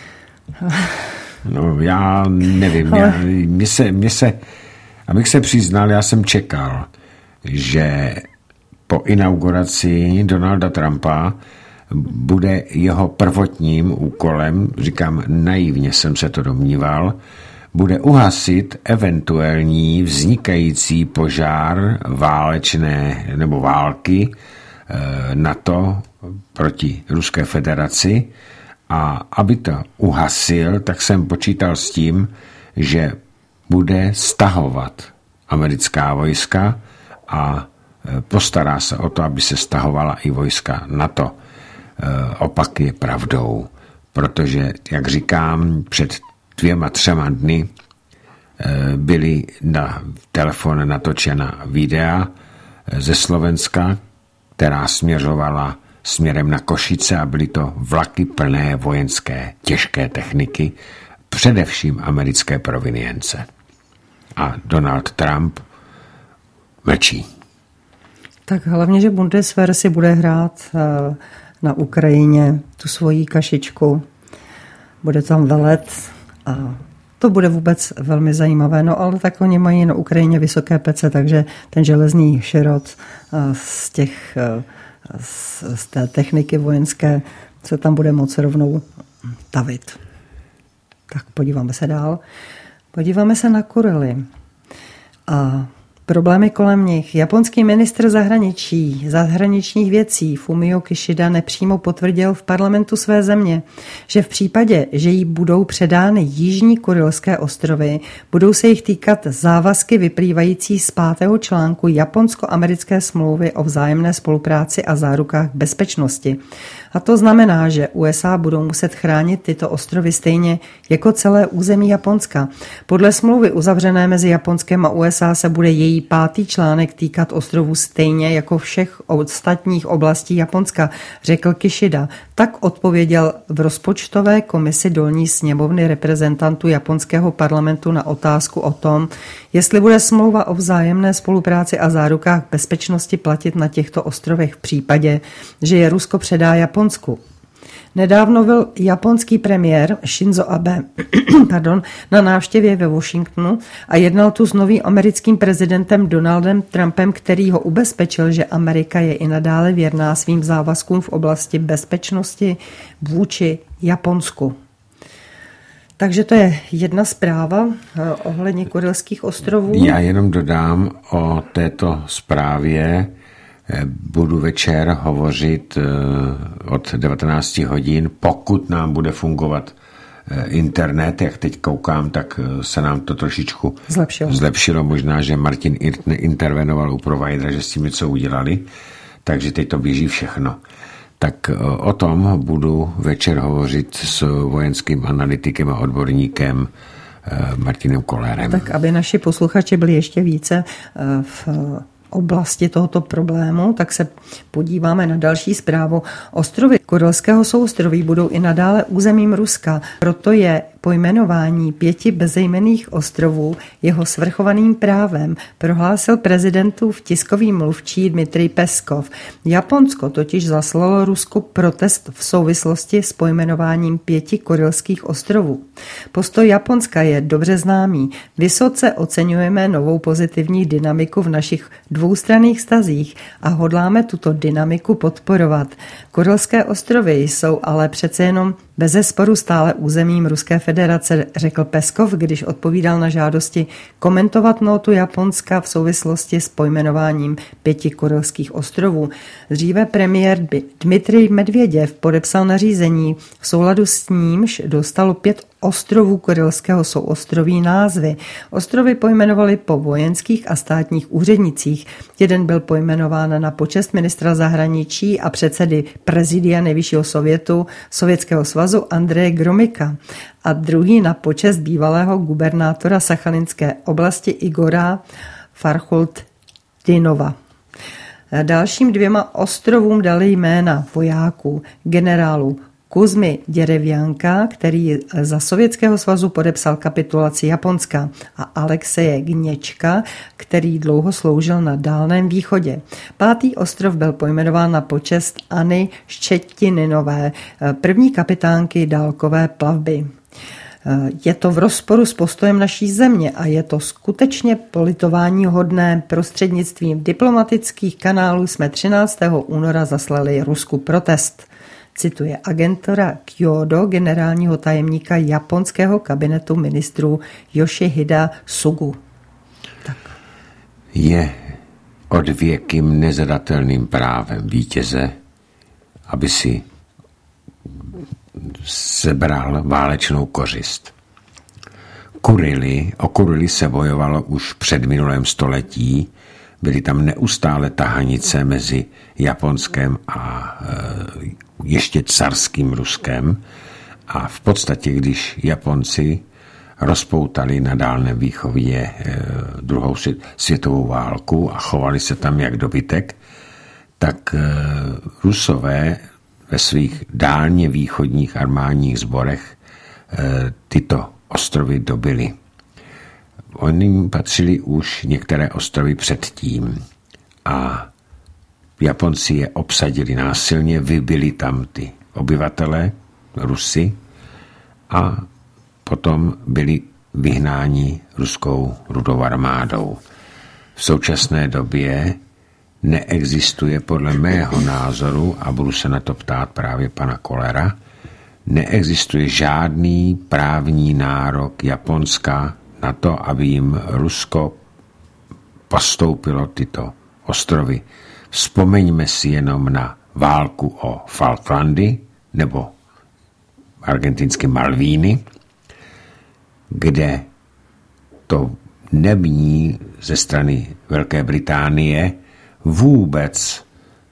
No, já nevím. Ale... Mně se, abych se přiznal, já jsem čekal, že po inauguraci Donalda Trumpa bude jeho prvotním úkolem, říkám, naivně jsem se to domníval, bude uhasit eventuální vznikající požár válečné nebo války NATO proti Ruské federaci, a aby to uhasil, tak jsem počítal s tím, že bude stahovat americká vojska a postará se o to, aby se stahovala i vojska NATO. Opak je pravdou, protože, jak říkám, před 2-3 dny byly na telefon natočena videa ze Slovenska, která směřovala směrem na Košice a byly to vlaky plné vojenské těžké techniky, především americké provinience. A Donald Trump mlčí. Tak hlavně, že Bundeswehr si bude hrát na Ukrajině tu svoji kašičku. Bude tam velet a to bude vůbec velmi zajímavé. No ale tak oni mají na Ukrajině vysoké pece, takže ten železný širot z té techniky vojenské se tam bude moci rovnou tavit. Tak podíváme se dál. Podíváme se na Kurily a problémy kolem nich. Japonský ministr zahraničních věcí Fumio Kishida nepřímo potvrdil v parlamentu své země, že v případě, že jí budou předány Jižní Kurylské ostrovy, budou se jich týkat závazky vyplývající z 5. článku japonsko-americké smlouvy o vzájemné spolupráci a zárukách bezpečnosti. A to znamená, že USA budou muset chránit tyto ostrovy stejně jako celé území Japonska. Podle smlouvy uzavřené mezi Japonskem a USA se bude její 5. článek týkat ostrovů stejně jako všech ostatních oblastí Japonska, řekl Kishida. Tak odpověděl v rozpočtové komisi dolní sněmovny reprezentantů japonského parlamentu na otázku o tom, jestli bude smlouva o vzájemné spolupráci a zárukách bezpečnosti platit na těchto ostrovech v případě, že je Rusko předá Japonsku. Nedávno byl japonský premiér Shinzo Abe na návštěvě ve Washingtonu a jednal tu s novým americkým prezidentem Donaldem Trumpem, který ho ubezpečil, že Amerika je i nadále věrná svým závazkům v oblasti bezpečnosti vůči Japonsku. Takže to je jedna zpráva ohledně Kurylských ostrovů. Já jenom dodám o této zprávě. Budu večer hovořit od 19 hodin, pokud nám bude fungovat internet, jak teď koukám, tak se nám to trošičku zlepšilo. Možná, že Martin intervenoval u providera, že s tím něco udělali, takže teď to běží všechno. Tak o tom budu večer hovořit s vojenským analytikem a odborníkem Martinem Kollérem. Tak aby naši posluchači byli ještě více v oblasti tohoto problému, tak se podíváme na další zprávu. Ostrovy Kurylského souostroví budou i nadále územím Ruska, proto je pojmenování 5 bezejmenných ostrovů jeho svrchovaným právem, prohlásil prezidentův tiskový mluvčí Dmitrij Peskov. Japonsko totiž zaslalo Rusku protest v souvislosti s pojmenováním 5 Kurylských ostrovů. Postoj Japonska je dobře známý. Vysoce oceňujeme novou pozitivní dynamiku v našich dvoustranných vztazích a hodláme tuto dynamiku podporovat. Kurylské ostrovy jsou ale přece jenom bezesporu stále územím Ruské federace, řekl Peskov, když odpovídal na žádosti komentovat nótu Japonska v souvislosti s pojmenováním 5 Kurylských ostrovů. Dříve premiér Dmitrij Medvěděv podepsal nařízení, v souladu s nímž dostalo 5 ostrovů Kurylského souostroví názvy. Ostrovy pojmenovali po vojenských a státních úřednicích. Jeden byl pojmenován na počest ministra zahraničí a předsedy prezidia Nejvyššího sovětu Sovětského svazu Andreje Gromyka a druhý na počest bývalého gubernátora Sachalinské oblasti Igora Farchultinova. Dalším 2 ostrovům dali jména vojáků, generálů Kuzmy Děrevjánka, který za Sovětského svazu podepsal kapitulaci Japonska, a Alexeje Gněčka, který dlouho sloužil na Dálném východě. 5. ostrov byl pojmenován na počest Anny Ščetinинové, první kapitánky dálkové plavby. Je to v rozporu s postojem naší země a je to skutečně politováníhodné. Prostřednictvím diplomatických kanálů jsme 13. února zaslali Rusku protest. Cituje agentura Kyodo generálního tajemníka japonského kabinetu ministrů Yoshihida Sugu. Tak. Je odvěkým nezadatelným právem vítěze, aby si sebral válečnou kořist. O Kurily se bojovalo už před minulém století, byly tam neustále tahanice mezi Japonskem a ještě carským Ruskem a v podstatě, když Japonci rozpoutali na Dálném východě druhou světovou válku a chovali se tam jak dobytek, tak Rusové ve svých dálně východních armádních sborech tyto ostrovy dobyli. Oni patřili už některé ostrovy předtím a Japonci je obsadili násilně, vybili tam ty obyvatele, Rusy, a potom byli vyhnáni ruskou rudou armádou. V současné době neexistuje podle mého názoru, a budu se na to ptát právě pana Kollera, neexistuje žádný právní nárok Japonska na to, aby jim Rusko postoupilo tyto ostrovy. Vzpomeňme si jenom na válku o Falklandy nebo argentinské Malvíny, kde to nemění ze strany Velké Británie vůbec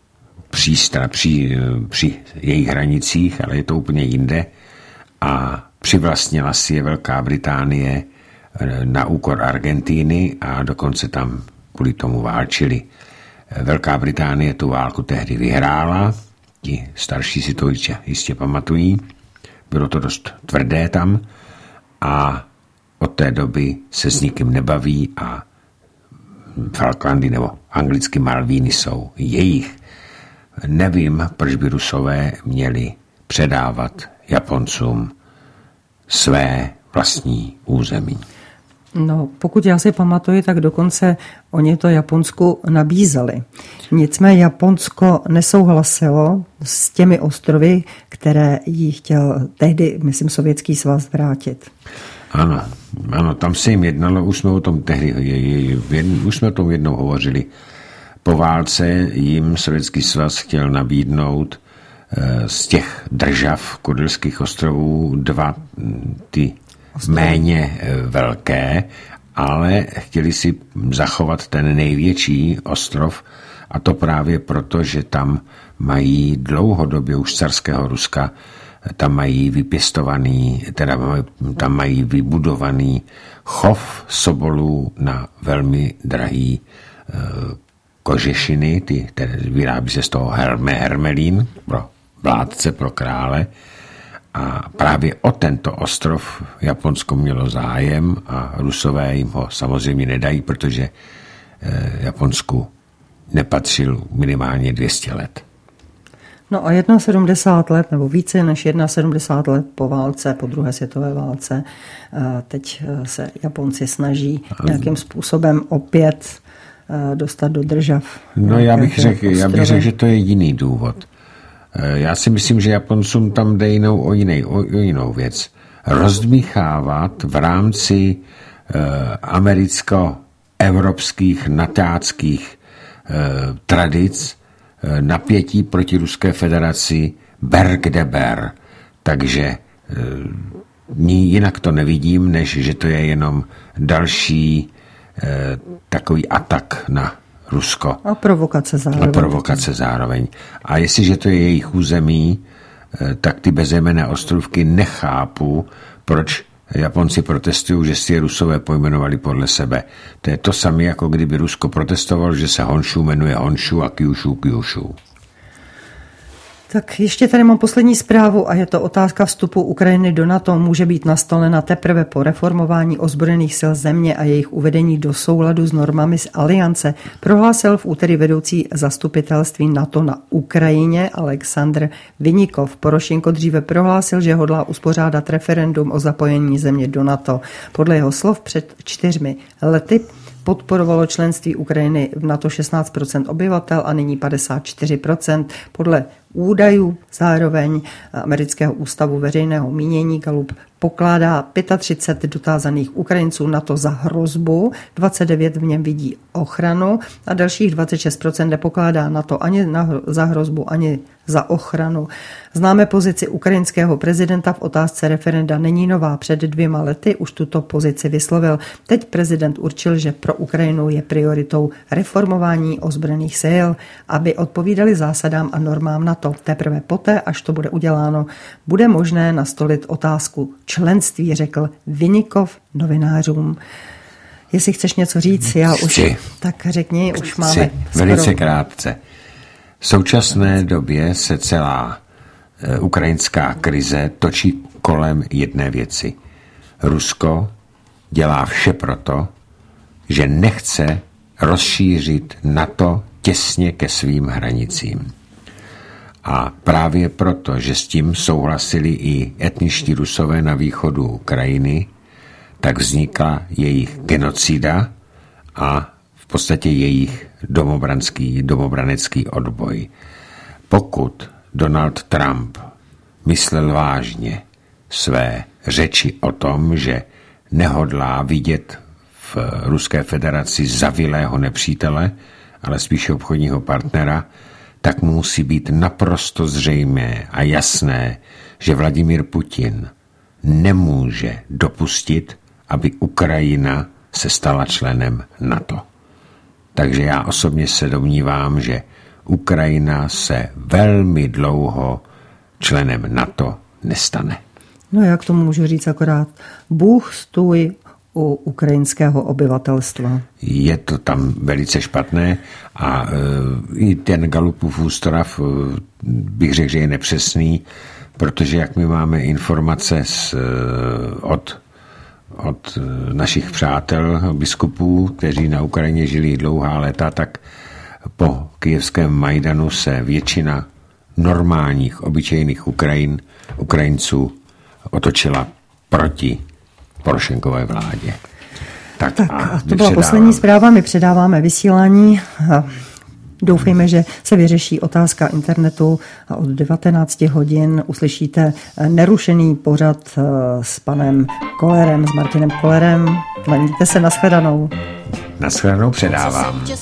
při jejich hranicích, ale je to úplně jinde, a přivlastnila si je Velká Británie na úkor Argentíny a dokonce tam kvůli tomu válčili. Velká Británie tu válku tehdy vyhrála, ti starší si to jistě pamatují, bylo to dost tvrdé tam a od té doby se s nikým nebaví a Falklandy nebo anglicky Malvíny jsou jejich. Nevím, proč by Rusové měli předávat Japoncům své vlastní území. No, pokud já si pamatuju, tak dokonce oni to Japonsku nabízeli. Nicméně Japonsko nesouhlasilo s těmi ostrovy, které jí chtěl tehdy, myslím, Sovětský svaz vrátit. Ano, tam se jim jednalo, už jsme o tom jednou hovořili. Po válce jim Sovětský svaz chtěl nabídnout z těch držav Kurylských ostrovů 2 ty méně velké, ale chtěli si zachovat ten největší ostrov, a to právě proto, že tam mají dlouhodobě už carského Ruska, tam mají vypěstovaný, tam mají vybudovaný chov sobolů na velmi drahý kožešiny, vyrábí se z toho hermelín pro vládce, pro krále, a právě o tento ostrov Japonsko mělo zájem a Rusové jim ho samozřejmě nedají, protože Japonsku nepatřil minimálně 200 let. No a 71 let, nebo více než 71 let po válce, po druhé světové válce, teď se Japonci snaží nějakým způsobem opět dostat do držav. No já bych řekl, že to je jiný důvod. Já si myslím, že Japoncům tam jde o jinou věc. Rozdmíchávat v rámci americko-evropských natáckých tradic napětí proti Ruské federaci ber kde ber. Takže jinak to nevidím, než že to je jenom další takový atak na Rusko. A provokace zároveň. A jestliže to je jejich území, tak ty bezejmenné ostrovky nechápu, proč Japonci protestují, že si je Rusové pojmenovali podle sebe. To je to samé, jako kdyby Rusko protestovalo, že se Honshu jmenuje Honshu a Kyushu Kyushu. Tak ještě tady mám poslední zprávu a je to otázka vstupu Ukrajiny do NATO. Může být nastolena teprve po reformování ozbrojených sil země a jejich uvedení do souladu s normami z aliance, prohlásil v úterý vedoucí zastupitelství NATO na Ukrajině Aleksandr Vinikov. Porošenko dříve prohlásil, že hodlá uspořádat referendum o zapojení země do NATO. Podle jeho slov před 4 lety podporovalo členství Ukrajiny v NATO 16% obyvatel a nyní 54%. Podle údajů zároveň Amerického ústavu veřejného mínění Gallup pokládá 35 dotázaných Ukrajinců NATO za hrozbu, 29 v něm vidí ochranu a dalších 26% nepokládá NATO ani za hrozbu, ani za ochranu. Známe pozici ukrajinského prezidenta v otázce referenda není nová. Před 2 lety už tuto pozici vyslovil. Teď prezident určil, že pro Ukrajinu je prioritou reformování ozbrojených sil, aby odpovídali zásadám a normám NATO. Teprve poté, až to bude uděláno, bude možné nastolit otázku členství, řekl Vinikov novinářům. Jestli chceš něco říct, já už... Tak řekni, už máme... Velice krátce. V současné době se celá ukrajinská krize točí kolem jedné věci. Rusko dělá vše proto, že nechce rozšířit NATO těsně ke svým hranicím. A právě proto, že s tím souhlasili i etničtí Rusové na východu Ukrajiny, tak vznikla jejich genocida a v podstatě jejich domobranecký odboj. Pokud Donald Trump myslel vážně své řeči o tom, že nehodlá vidět v Ruské federaci zavilého nepřítele, ale spíše obchodního partnera, tak musí být naprosto zřejmé a jasné, že Vladimír Putin nemůže dopustit, aby Ukrajina se stala členem NATO. Takže já osobně se domnívám, že Ukrajina se velmi dlouho členem NATO nestane. No já k tomu můžu říct akorát Bůh stůj u ukrajinského obyvatelstva. Je to tam velice špatné a i ten Gallupův ústav bych řekl, že je nepřesný, protože jak my máme informace od našich přátel, biskupů, kteří na Ukrajině žili dlouhá léta, tak po kyjevském Majdanu se většina normálních, obyčejných Ukrajinců otočila proti Porošenkové vládě. Tak a to byla poslední zpráva, my předáváme vysílání. Doufejme, že se vyřeší otázka internetu a od 19 hodin uslyšíte nerušený pořad s panem Kollerem, s Martinem Kollerem. Mějte se, nashledanou. Nashledanou předávám.